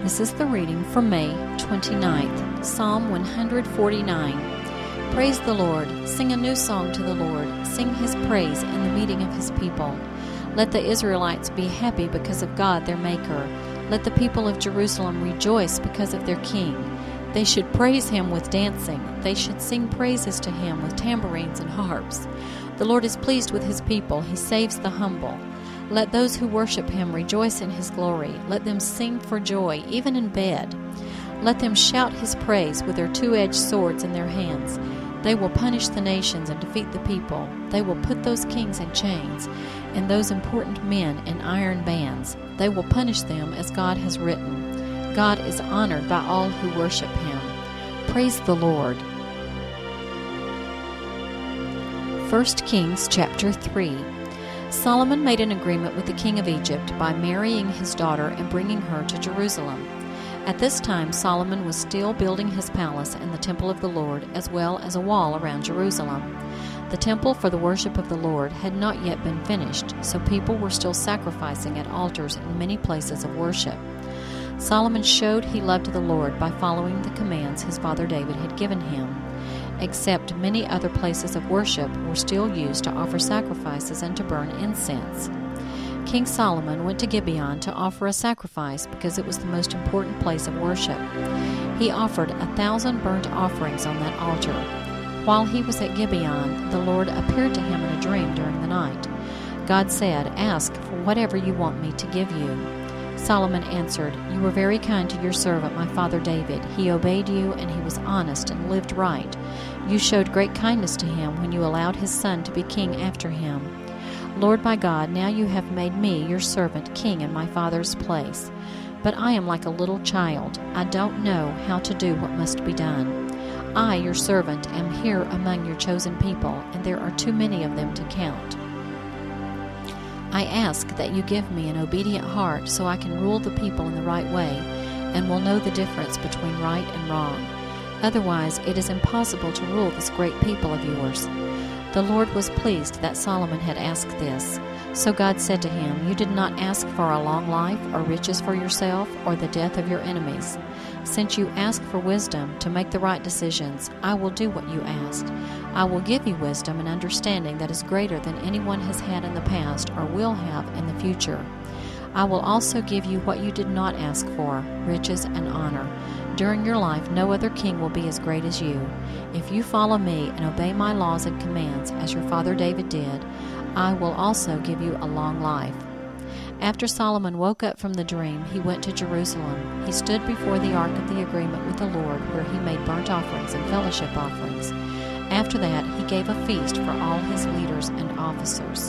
This is the reading for May 29th, Psalm 149. Praise the Lord. Sing a new song to the Lord. Sing His praise in the meeting of His people. Let the Israelites be happy because of God their Maker. Let the people of Jerusalem rejoice because of their King. They should praise Him with dancing. They should sing praises to Him with tambourines and harps. The Lord is pleased with His people. He saves the humble. Let those who worship Him rejoice in His glory. Let them sing for joy, even in bed. Let them shout His praise with their two-edged swords in their hands. They will punish the nations and defeat the people. They will put those kings in chains and those important men in iron bands. They will punish them as God has written. God is honored by all who worship Him. Praise the Lord. 1 Kings chapter 3. Solomon made an agreement with the king of Egypt by marrying his daughter and bringing her to Jerusalem. At this time, Solomon was still building his palace and the temple of the Lord, as well as a wall around Jerusalem. The temple for the worship of the Lord had not yet been finished, so people were still sacrificing at altars in many places of worship. Solomon showed he loved the Lord by following the commands his father David had given him. Except many other places of worship were still used to offer sacrifices and to burn incense. King Solomon went to Gibeon to offer a sacrifice because it was the most important place of worship. He offered 1,000 burnt offerings on that altar. While he was at Gibeon, the Lord appeared to him in a dream during the night. God said, "Ask for whatever you want me to give you." Solomon answered, "You were very kind to your servant, my father David. He obeyed you, and he was honest and lived right. You showed great kindness to him when you allowed his son to be king after him. Lord my God, now you have made me, your servant, king in my father's place. But I am like a little child. I don't know how to do what must be done. I, your servant, am here among your chosen people, and there are too many of them to count. I ask that you give me an obedient heart so I can rule the people in the right way and will know the difference between right and wrong. Otherwise, it is impossible to rule this great people of yours." The Lord was pleased that Solomon had asked this. So God said to him, "You did not ask for a long life or riches for yourself or the death of your enemies. Since you asked for wisdom to make the right decisions, I will do what you asked. I will give you wisdom and understanding that is greater than anyone has had in the past or will have in the future. I will also give you what you did not ask for, riches and honor. During your life, no other king will be as great as you. If you follow me and obey my laws and commands, as your father David did, I will also give you a long life." After Solomon woke up from the dream, he went to Jerusalem. He stood before the ark of the agreement with the Lord, where he made burnt offerings and fellowship offerings. After that, he gave a feast for all his leaders and officers.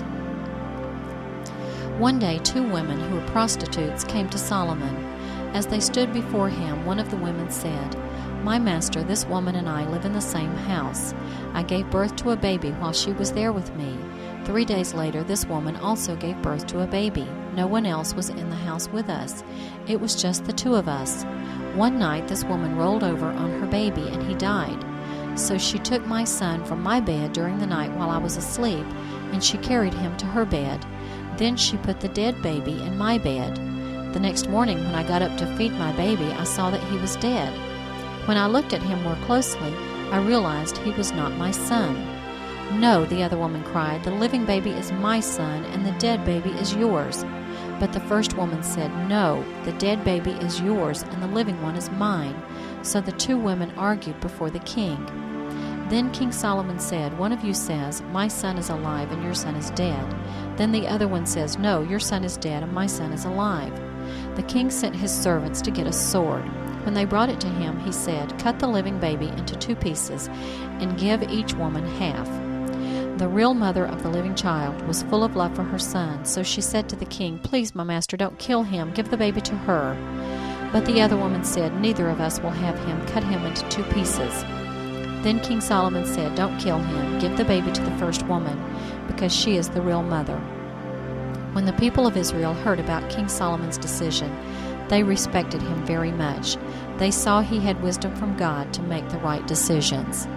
One day, 2 women who were prostitutes came to Solomon. As they stood before him, one of the women said, "My master, this woman and I live in the same house. I gave birth to a baby while she was there with me. 3 days later, this woman also gave birth to a baby. No one else was in the house with us. It was just the 2 of us. One night, this woman rolled over on her baby and he died. So she took my son from my bed during the night while I was asleep, and she carried him to her bed. Then she put the dead baby in my bed. The next morning, when I got up to feed my baby, I saw that he was dead. When I looked at him more closely, I realized he was not my son." "No," the other woman cried, "the living baby is my son, and the dead baby is yours." But the first woman said, "No, the dead baby is yours, and the living one is mine." So the 2 women argued before the king. Then King Solomon said, "One of you says, 'My son is alive, and your son is dead.' Then the other one says, 'No, your son is dead, and my son is alive.' The king sent his servants to get a sword. When they brought it to him, he said, 'Cut the living baby into 2 pieces, and give each woman half.' The real mother of the living child was full of love for her son, so she said to the king, 'Please, my master, don't kill him. Give the baby to her.' But the other woman said, 'Neither of us will have him. Cut him into 2 pieces.' Then King Solomon said, 'Don't kill him. Give the baby to the first woman, because she is the real mother.' When the people of Israel heard about King Solomon's decision, they respected him very much. They saw he had wisdom from God to make the right decisions.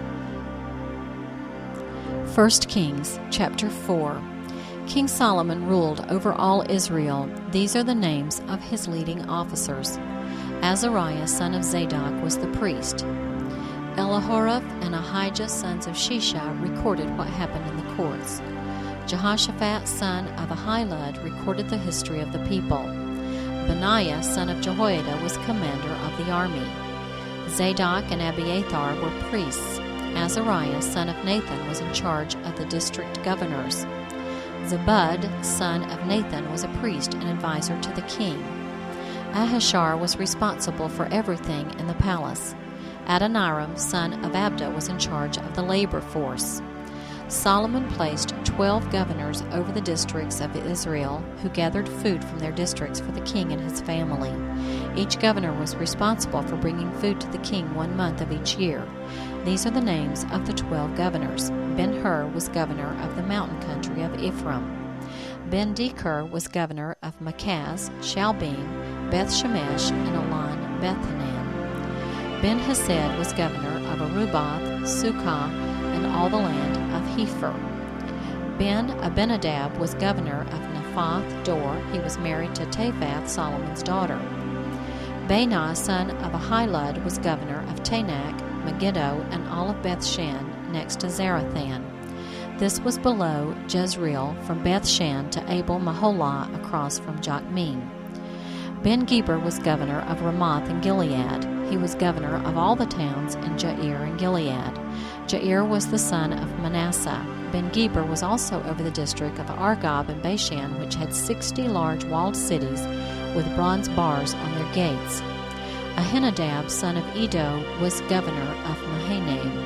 1 Kings chapter 4. King Solomon ruled over all Israel. These are the names of his leading officers: Azariah son of Zadok was the priest. Elihoreph and Ahijah sons of Shisha recorded what happened in the courts. Jehoshaphat son of Ahilud recorded the history of the people. Benaiah son of Jehoiada was commander of the army. Zadok and Abiathar were priests. Azariah son of Nathan was in charge of the district governors. Zabud son of Nathan was a priest and advisor to the king. Ahishar was responsible for everything in the palace. Adoniram son of Abda was in charge of the labor force. Solomon placed 12 governors over the districts of Israel, who gathered food from their districts for the king and his family. Each governor was responsible for bringing food to the king 1 month of each year. These are the names of the 12 governors. Ben-Hur was governor of the mountain country of Ephraim. Ben-Deker was governor of Makaz, Shalbim, Beth-Shemesh, and Elon Bethhanan. Ben-Hesed was governor of Aruboth, Sukkah, and all the land of Hepher. Ben-Abinadab was governor of Naphath Dor. He was married to Taphath, Solomon's daughter. Baanah, son of Ahilud, was governor of Tanakh, Megiddo, and all of Bethshan, next to Zarathan. This was below Jezreel, from Bethshan to Abel-Maholah, across from Jokmeam. Ben-Geber was governor of Ramoth and Gilead. He was governor of all the towns in Jair and Gilead. Jair was the son of Manasseh. Ben-Geber was also over the district of Argob and Bashan, which had 60 large walled cities with bronze bars on their gates. Ahinadab, son of Edo, was governor of Mahanaim.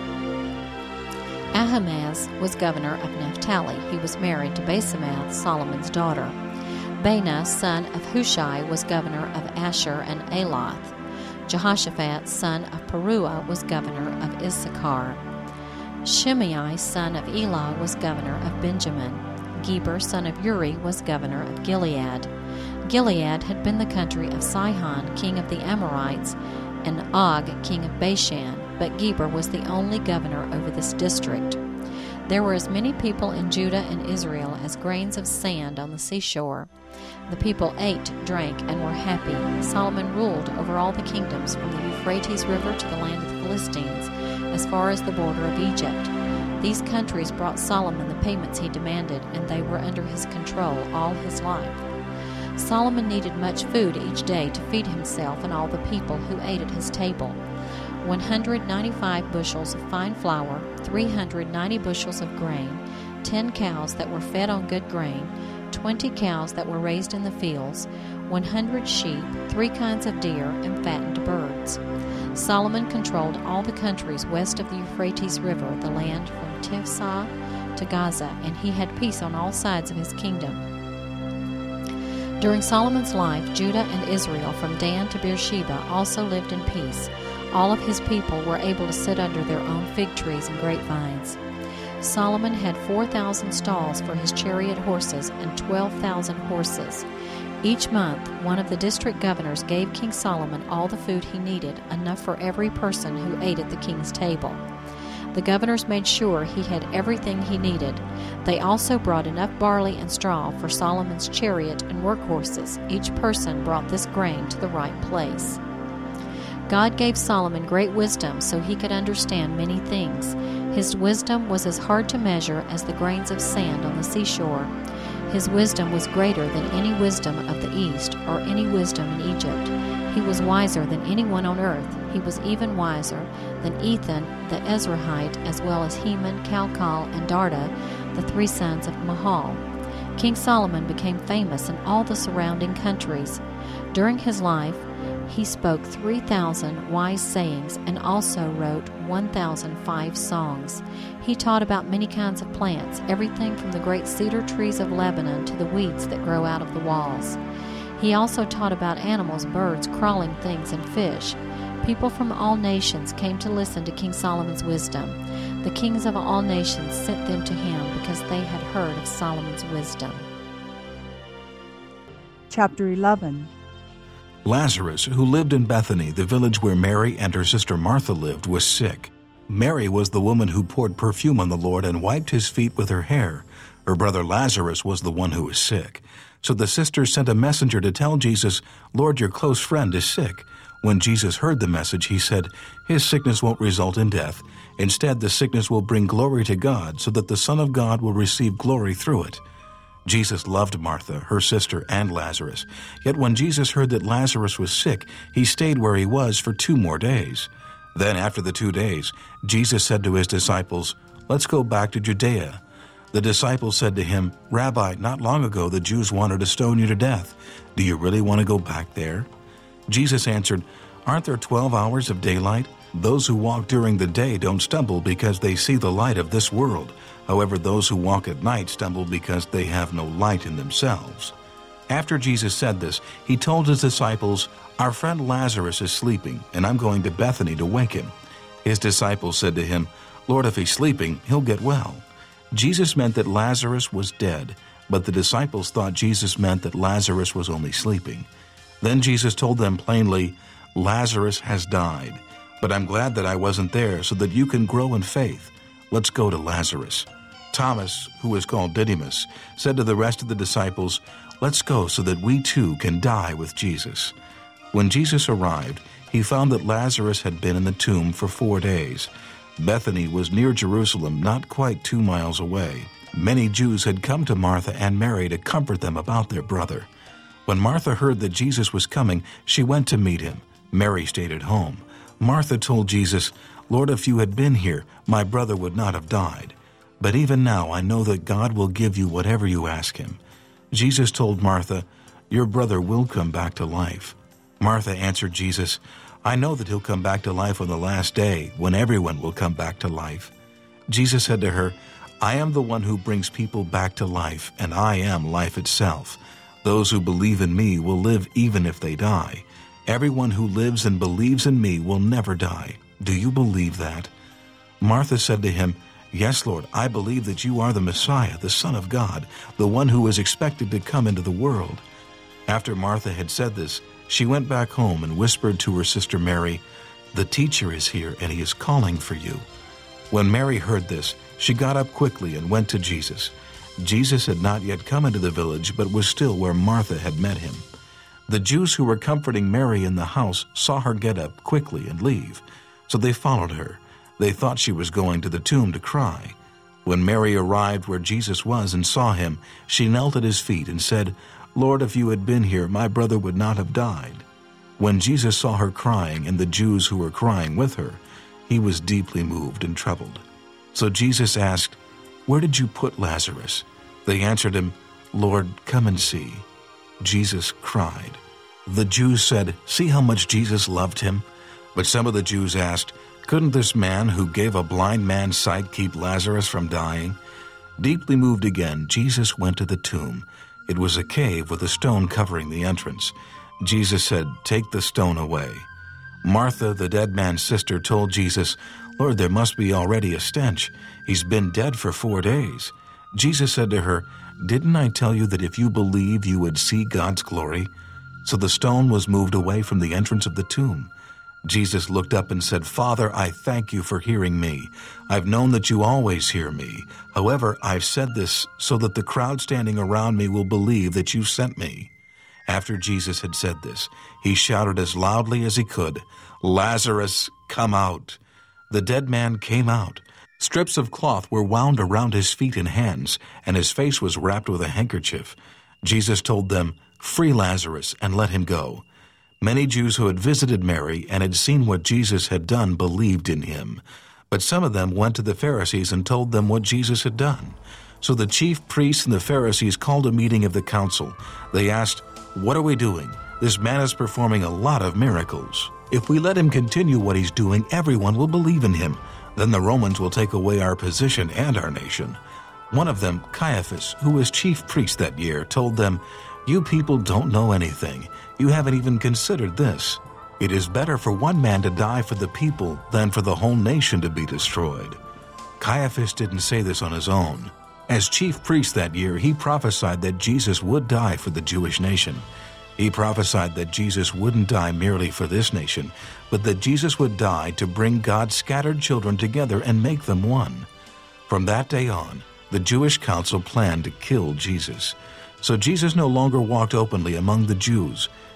Ahimaaz was governor of Naphtali. He was married to Basemath, Solomon's daughter. Baanah, son of Hushai, was governor of Asher and Aloth. Jehoshaphat, son of Peruah, was governor of Issachar. Shimei, son of Elah, was governor of Benjamin. Geber, son of Uri, was governor of Gilead. Gilead had been the country of Sihon, king of the Amorites, and Og, king of Bashan, but Geber was the only governor over this district. There were as many people in Judah and Israel as grains of sand on the seashore. The people ate, drank, and were happy. Solomon ruled over all the kingdoms from the Euphrates River to the land of the Philistines, as far as the border of Egypt. These countries brought Solomon the payments he demanded, and they were under his control all his life. Solomon needed much food each day to feed himself and all the people who ate at his table. 195 bushels of fine flour, 390 bushels of grain, 10 cows that were fed on good grain, 20 cows that were raised in the fields, 100 sheep, 3 kinds of deer, and fattened birds. Solomon controlled all the countries west of the Euphrates River, the land from Tiphsah to Gaza, and he had peace on all sides of his kingdom. During Solomon's life, Judah and Israel from Dan to Beersheba also lived in peace. All of his people were able to sit under their own fig trees and grapevines. Solomon had 4,000 stalls for his chariot horses and 12,000 horses. Each month, one of the district governors gave King Solomon all the food he needed, enough for every person who ate at the king's table. The governors made sure he had everything he needed. They also brought enough barley and straw for Solomon's chariot and workhorses. Each person brought this grain to the right place. God gave Solomon great wisdom so he could understand many things. His wisdom was as hard to measure as the grains of sand on the seashore. His wisdom was greater than any wisdom of the East or any wisdom in Egypt. He was wiser than anyone on earth. He was even wiser than Ethan the Ezrahite, as well as Heman, Calcol, and Darda, the 3 sons of Mahal. King Solomon became famous in all the surrounding countries. During his life, he spoke 3,000 wise sayings and also wrote 1,005 songs. He taught about many kinds of plants, everything from the great cedar trees of Lebanon to the weeds that grow out of the walls. He also taught about animals, birds, crawling things, and fish. People from all nations came to listen to King Solomon's wisdom. The kings of all nations sent them to him because they had heard of Solomon's wisdom. Chapter 11. Lazarus, who lived in Bethany, the village where Mary and her sister Martha lived, was sick. Mary was the woman who poured perfume on the Lord and wiped his feet with her hair. Her brother Lazarus was the one who was sick. So the sisters sent a messenger to tell Jesus, "Lord, your close friend is sick." When Jesus heard the message, he said, "His sickness won't result in death. Instead, the sickness will bring glory to God, so that the Son of God will receive glory through it." Jesus loved Martha, her sister, and Lazarus. Yet when Jesus heard that Lazarus was sick, he stayed where he was for 2 more days. Then after the 2 days, Jesus said to his disciples, "Let's go back to Judea." The disciples said to him, "Rabbi, not long ago the Jews wanted to stone you to death. Do you really want to go back there?" Jesus answered, "Aren't there 12 hours of daylight? Those who walk during the day don't stumble because they see the light of this world. However, those who walk at night stumble because they have no light in themselves." After Jesus said this, he told his disciples, "Our friend Lazarus is sleeping, and I'm going to Bethany to wake him." His disciples said to him, "Lord, if he's sleeping, he'll get well." Jesus meant that Lazarus was dead, but the disciples thought Jesus meant that Lazarus was only sleeping. Then Jesus told them plainly, "Lazarus has died, but I'm glad that I wasn't there so that you can grow in faith. Let's go to Lazarus." Thomas, who was called Didymus, said to the rest of the disciples, "Let's go so that we too can die with Jesus." When Jesus arrived, he found that Lazarus had been in the tomb for 4 days. Bethany was near Jerusalem, not quite 2 miles away. Many Jews had come to Martha and Mary to comfort them about their brother. When Martha heard that Jesus was coming, she went to meet him. Mary stayed at home. Martha told Jesus, "Lord, if you had been here, my brother would not have died. But even now I know that God will give you whatever you ask him." Jesus told Martha, "Your brother will come back to life." Martha answered Jesus, "I know that he'll come back to life on the last day, when everyone will come back to life." Jesus said to her, "I am the one who brings people back to life, and I am life itself. Those who believe in me will live even if they die. Everyone who lives and believes in me will never die. Do you believe that?" Martha said to him, "Yes, Lord, I believe that you are the Messiah, the Son of God, the one who is expected to come into the world." After Martha had said this, she went back home and whispered to her sister Mary, "The teacher is here, and he is calling for you." When Mary heard this, she got up quickly and went to Jesus. Jesus had not yet come into the village, but was still where Martha had met him. The Jews who were comforting Mary in the house saw her get up quickly and leave, so they followed her. They thought she was going to the tomb to cry. When Mary arrived where Jesus was and saw him, she knelt at his feet and said, "Lord, if you had been here, my brother would not have died." When Jesus saw her crying and the Jews who were crying with her, he was deeply moved and troubled. So Jesus asked, "Where did you put Lazarus?" They answered him, "Lord, come and see." Jesus cried. The Jews said, "See how much Jesus loved him?" But some of the Jews asked, "Couldn't this man who gave a blind man sight keep Lazarus from dying?" Deeply moved again, Jesus went to the tomb. It was a cave with a stone covering the entrance. Jesus said, "Take the stone away." Martha, the dead man's sister, told Jesus, "Lord, there must be already a stench. He's been dead for 4 days." Jesus said to her, "Didn't I tell you that if you believe you would see God's glory?" So the stone was moved away from the entrance of the tomb. Jesus looked up and said, "Father, I thank you for hearing me. I've known that you always hear me. However, I've said this so that the crowd standing around me will believe that you sent me." After Jesus had said this, he shouted as loudly as he could, "Lazarus, come out!" The dead man came out. Strips of cloth were wound around his feet and hands, and his face was wrapped with a handkerchief. Jesus told them, "Free Lazarus and let him go." Many Jews who had visited Mary and had seen what Jesus had done believed in him. But some of them went to the Pharisees and told them what Jesus had done. So the chief priests and the Pharisees called a meeting of the council. They asked, "What are we doing? This man is performing a lot of miracles. If we let him continue what he's doing, everyone will believe in him. Then the Romans will take away our position and our nation." One of them, Caiaphas, who was chief priest that year, told them, "You people don't know anything. You haven't even considered this. It is better for one man to die for the people than for the whole nation to be destroyed." Caiaphas didn't say this on his own. As chief priest that year, he prophesied that Jesus would die for the Jewish nation. He prophesied that Jesus wouldn't die merely for this nation, but that Jesus would die to bring God's scattered children together and make them one. From that day on, the Jewish council planned to kill Jesus. So Jesus no longer walked openly among the Jews.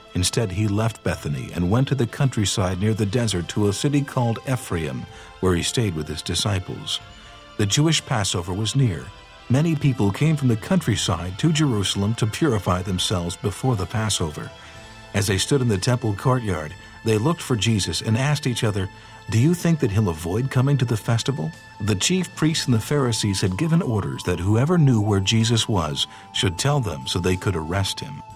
Instead, he left Bethany and went to the countryside near the desert to a city called Ephraim, where he stayed with his disciples. The Jewish Passover was near. Many people came from the countryside to Jerusalem to purify themselves before the Passover. As they stood in the temple courtyard, they looked for Jesus and asked each other, "Do you think that he'll avoid coming to the festival?" The chief priests and the Pharisees had given orders that whoever knew where Jesus was should tell them so they could arrest him.